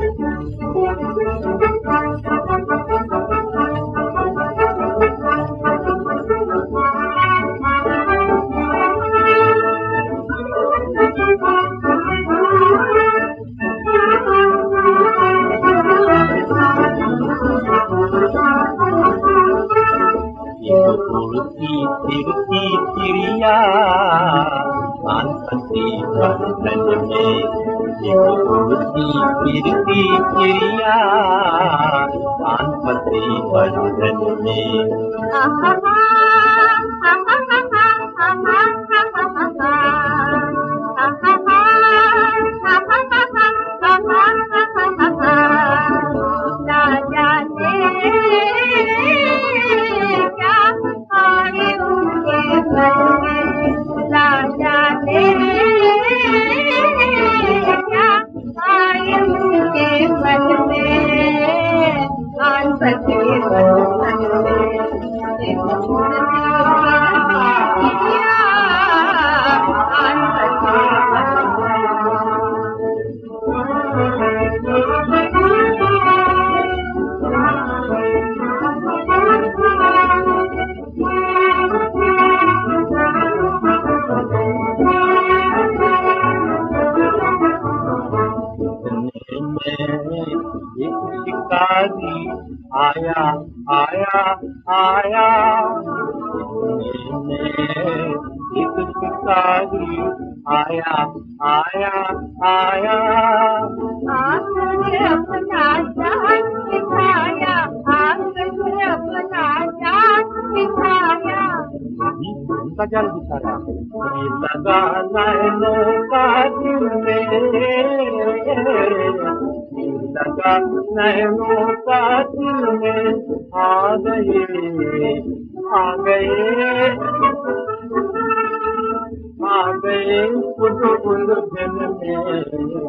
उड़ती फिरती चिड़िया कानपति बंधन में, उड़ती फिरती चिड़िया कानपति बंधन में। शिकारी आया आया आया, एक शिकारी आया आया आया, आकर अपना जान दिखाया, आकर अपना जान दिखाया। उनका जान दिखाया, लगा नैनों का दिल में, लगा नैनों का दिल में, आ गए आ गए आ गए खुद उलझन में,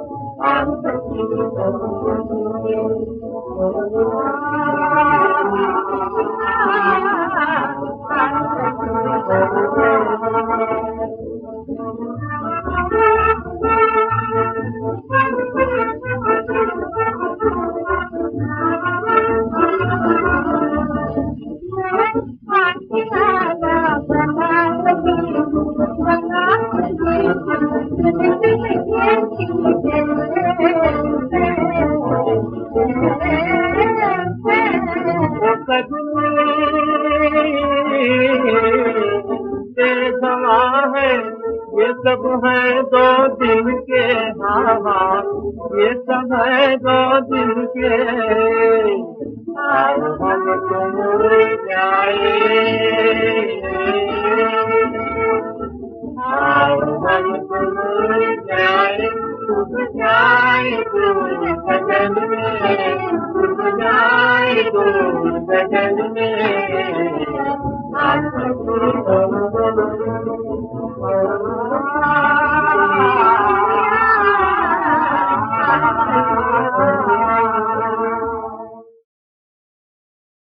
ये सब है दो दिन के, हाँ हाँ ये सब है दो दिन के, आओ हम तुम जाए, आओ हम तुम जाए, डूब जाए दूर गगन में, डूब जाए दूर गगन में।